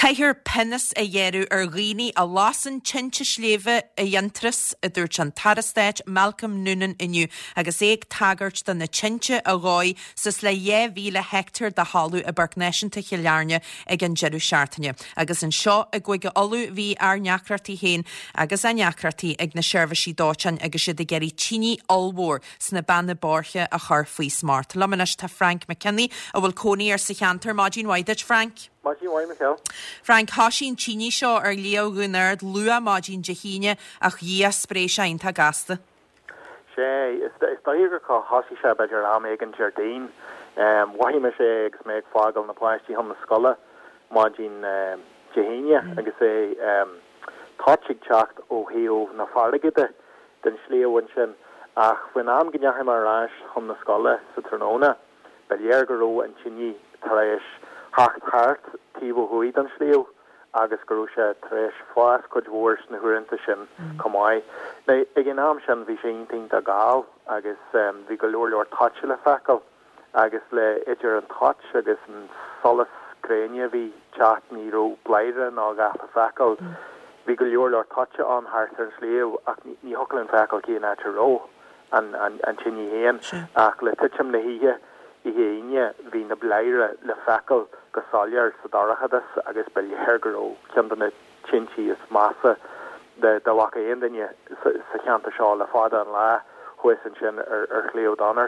Caithfear penas a dhéanú ar ghaoine a lásan tinte sléomha a dhéantras a dúirt an tarastáit Malcolm Noonan inniu agus éag tagart den na tinte a gáid sus le 10,000 hectar de hallú a Barcnéisianta Chialarne ag an Jeru Seartaine. Agus an seo a gcuige olú bhí ar neacratí héin agus a neacratí ag na seirbhísí dátean agus siad a geirí tíní allmhór sna banna bárthe a chur faoi smart. Lamanas tá Frank McKinney a bhfuil cónaí ar sa cheantar Máidín Waidit, Frank. Máidín Waidit, Michael. Frank, hasín tíní seo ar leo gúnard lua Máidín Jahíine ach dhí spréis einta gasta. Sé, is daígur cá hasí sé beidir am ag an Jardín. Waime sé agus méid fágal na pláistí hom na scola Máidín Jahíine agus é táigh teacht ó hío na farlaigide den slíomhain sin ach bhain am gneachim marráis hom na scola sa Tróna beléir go ró an tíní taréis hacht hart tíbh huid an slíomh agus goú sé tréis fáas chud mhór na huirinta sin cumáid. Na ag an am sin bhí sé intínta gáil agus bhí go leor táise le fecail agus le idir an táis agus an solas gréine bhí teach níró bleire ná gafa fecail. Bhí go leor táise an hart an slíomh ach ní hocail an fecail cían áte ró an tíní héan ach le tuitim na híthe I héine hí na bleire le fecail go sáilear sa darachadas agus beléir go ceanna tintí is massa de wacha aon daine sa cheanta seo le fáda an lá chuan sin ar chléo donart.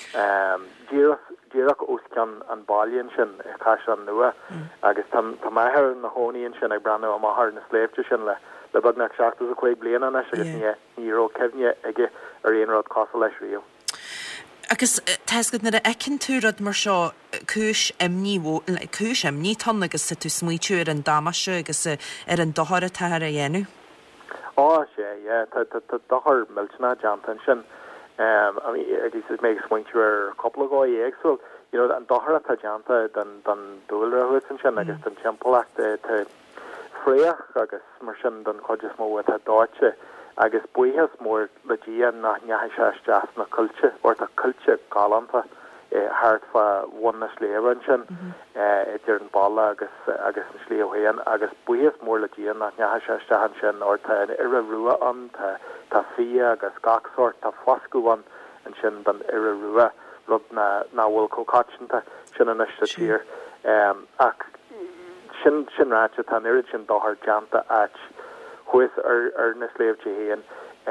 Díireach os cean an bailíonn sin I caiise an nua agus tá maithir na hóíonn sin ag breanú a maithir na sléibte sin le bagnaach seachtas a chuig bliana na agus níró cehne aige ar aonrad casa leis riú. Agus teisgad na a ecin túrad mar seo cúis imní tan agus sa tú smuitiú ar an damasú agus ar an dothir a tair a dhéanú? Á sé, tá dothir miltena jantan sin agus is méid smuitiú ar coppla gáí éagsúil, an dothir a tá janta den dúilre chuin sin agus den timpplaach tá fréach agus mar sin den chuidir mó a dáite. agus buíhas mór le dían nach neathaid sé deas na cuilte or a cuilte galanta hart fa bhain na sléibhann sin idir an balla agus an slíomhéan agus buíhas mór le dían nach neathaid sé dean sin or tá ire rua an tá fia agus gachsort tá foscúhain an sin den ire rua rud na bhfuil cócáitinta sin an iste tír ach sin ráte tá irid sin dothir janta áit chuis ar na sléibte héan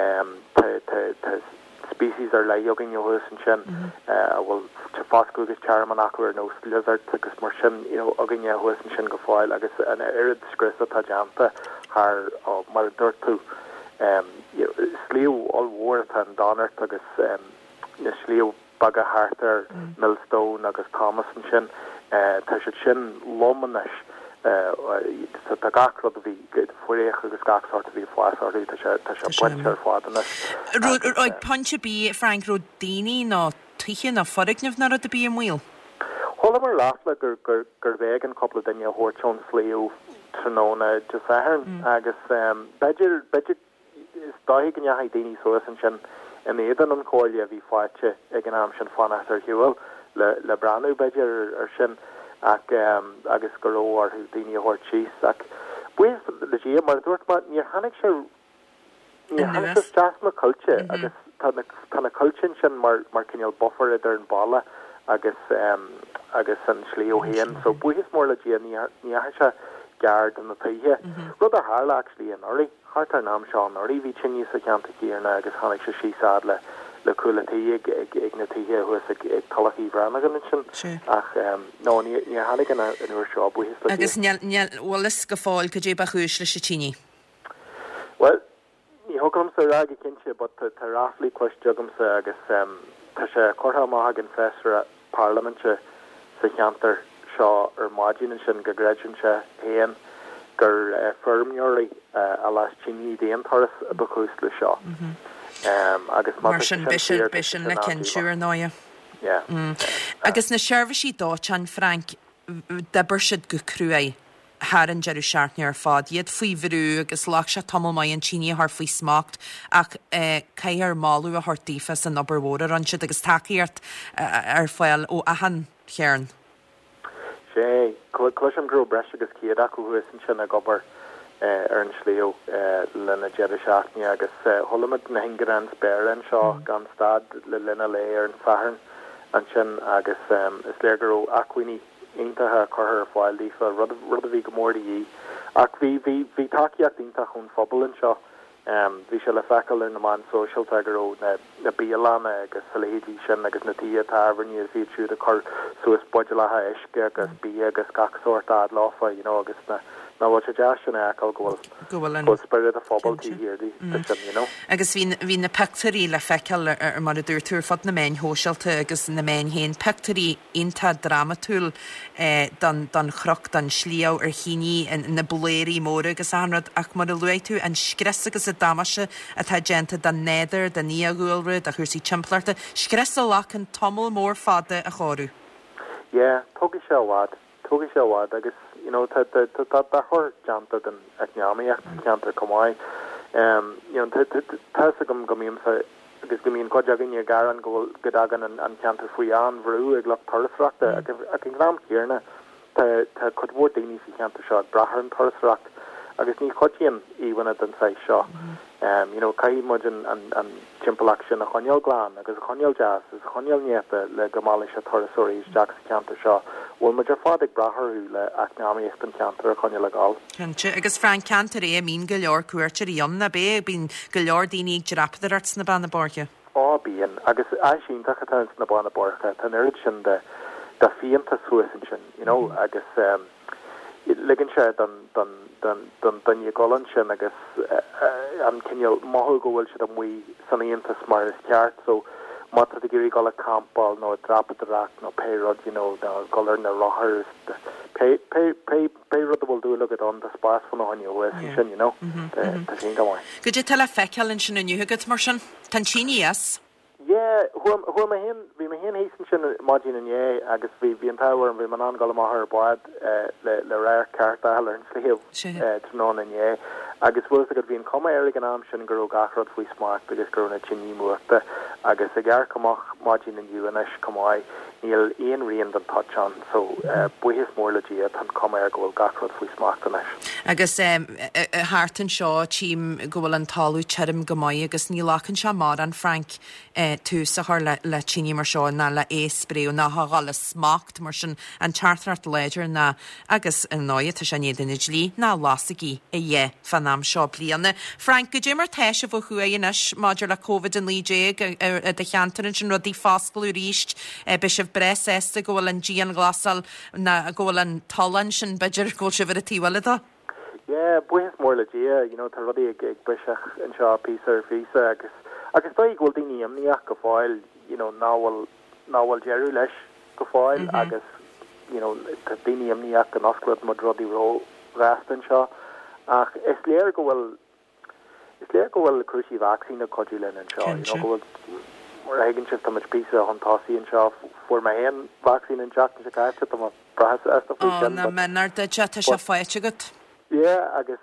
tá species ar leigin johus an sin bhfuil te fáscú agus charman acu ar nó lizard agus mar sin agin johus an sin go fáil agus an irid scrista tá janta haar mar dúirtú slíú allhór an donart agus na slíú baga hartar Millstone agus Thomas an sin tá se sin lomanis tá gacrod a bhí furéach agus gachsart a bhí fááí tá se buinte ar fádanna. Ag ponte bí Frank Rodini ná tuiche na forignemh nar a bí an mhuiil? Thola mar láfla gur bhéh an coppla daine hórtón slíú tróna de feharn agus beidir is daigh gan neathaid daoine soas an sin in éan an cóile a bhí fáite ag an am sin fannacht ar hiúil le breanú beidir ar sin agus goró ar daoine hort síos ach buis le dí mar dúirt mar níor hanig se deas na cuilte agus tána cuiltin sin mar cinneal buffer idir an balla agus an slío héan so buis mór le dí níhe se geard an na taithe rud a hála actually an orí hart ar nám seo an orí bhí tinní sa ceanta íarna agus hanig se síád le cualaí ag na taithe chuas ag talachí bhreanna gan sin ach nó ní hanig an uair seo buis le agus bhfuil go fáil go dé ba chúis leis tíní. Well, ní thugam sa rági cinse, but tá ráflí cuisteagam sa agus tá sé chortha maith an fesar parlamente sa cheantar seo ar Máidín sin go greidirn se héan gur firmneoirí a las tíní déon thoras a bacús le seo. Agus mar sin bisin le cinsiúr náia. Agus na seirbhísí dátean Frank de bursid go cruúé haar an Jeru Seartaine ar fád iad faoi bhirú agus lách se tamil mai an tíní ar faoi smacht ach cé ar máú a thortífa san obair mhór an siad agus takeíart ar foiil ó ahan chearn. sé cluisiim grú breis agus céad acu san sin a gobar ar an slío lena jead seachní agus tholamid na hingeran spéir an seo gan stad le lena lé ar an faharn an sin agus is léirgurú acuoine intathe chuthir fáil lífa rud a bhí gomórdaí ach bhí takeíocht ínta chun fphobal an seo bhí se le fecail ar na man social tegaró na bíalána agus saléhí sin agus na tí táhairní a bhí siúd a chur suas buide lethe isce agus bí agus gachsóirta láfa agus na bhil se deas sin eáil gohfuil spirit a fóbaltí hirdí agus hí na pectarí le feiceil ar mar a dúirtúr fad na main hóseilta agus na main héin pectarí inta dramatúil don chroch don slíá ar chiní na buléirí móra agus anrad ach mar a luú an scres agus a damasise a tá genta den néidir den níagúilrad a chuirsí timpplairta scres a lech an tomul mór fada a chóú. Jé, tugi se bhád agus tá chur janta den agneamaíocht ceantar cumáid tá gom gomíim agus gomíon codeagaine garan gohfuil godagan an ceantar faoi an bhrú ag le thurasreachta ag an ghram céarna tá chudhór daoine sa ceantar seo brathar an thurasreacht agus ní chotíon íhana den sa seo caiimid an timpach sin a choneal glán agus a choneal jazz is a choneal néta le gomála se thurasóirí Jack sa ceantar seo bhfuil muidir fád ag bratharú le agneamaíocht an ceantar a choneal le gáil. Cante agus Frank ceantar é mín go leor cuairtear ionna bé bín go leor daoine dearapaidirarts na banna borcha. Bíon agus síntacha tan na banna borcha tan irid sin de fianta suasan sin agus ligan se don golan sin agus an cinneal maithil gohfuil se am mí saníontas mar is ceart so mata a gurí gola campbal nó drapadarach nó pérod na golar na rothers pérod bhfuil dú agad an de spás fan áine sin tá sin gomáin. Go dé tal feiceann sin inniuthagad mar sin tan sínías? Bhí me hen hésan sin mágin inné agus bhí an táhar an bhí man an golamachar buad le réir carta ar an sléomh tná inné agus bhfuil a go bhíon cuma air an am sin gur gachrod faoi smart agus gurna tinní muachta agus a gghear cumach mágin in UNS cumáid níl éon rion an touchan so buhis mór le díad an cuma air gohfuil gachrod faoi smart an is. Agus háartan seo tím gohfuil an talú terim gomáid agus ní lachan se mar an Frank tú sa chuir le tíní mar seo na le éspréú na gála smacht mar sin an chartart léidir na agus an 9 tá sé néidir lí ná lásaí i dhé fanam seo blianana. Frank go dé mar teise bh chuaonis maidir le COVID an lídé de cheantarin sin rudí fáscailú ríist be sih bres ésta gohfuil an dían glasal na ggóil an talan sin beidir ggóil si bhar a tíhhailada? Buhis mór le dé tá rudí ag briseach an seo písa físa agus tá ghfuil daoine amníach go fáil náhfuil jeú leis go fáil agus tá daoine amníach an osclad mod rodí ró rastan seo ach is léir go bhfuil cruisí vaccín a codú linn an seo gohfuil mar hagann si tá písa an tásaí an seo fuair ma hen vaccín an Jack se caiite tá brahas esta na menar de jeta se fáite go? agus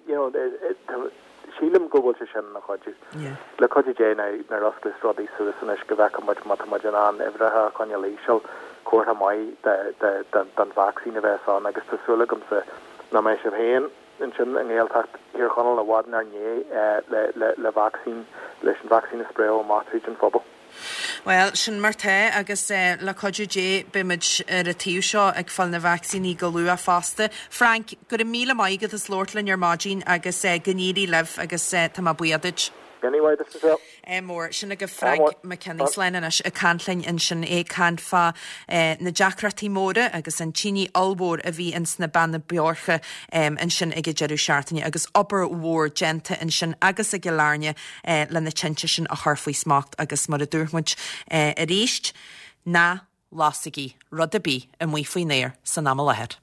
sílim gohfuil se sin na chodú. Le chodú dé na rosclis rodí suas go bhecha muid an ihrethe chuine líseo cuatha maiid den vaccín a bheitán agus tásúlagam sa na mééis se héin in sin an ggéaltacht hir chonal a bhádan ar né le vaccín leis an vaccín a spré ó máthríd an fphobal. Well, sin mar the agus le codú dé bimid ar a tíú seo ag fáil na vaccíní go luú a fásta. Frank, gur a míle maigad is lórtlainn ar mágin agus gníí leh agus tá buiadiid. Mór sinna go Frank McKenna Sleinenis a canlainn in sin é canfa na Jackratí móra agus an tíní albór a bhí ins na banna beorcha in sin ag jeú seaartaine agus obair mhór genta in sin agus a geláne le na tinte sin a thfaoi smacht agus mar a dúrmuid a ríist ná lásaí rud a bí a mí faoin néir san am lehead.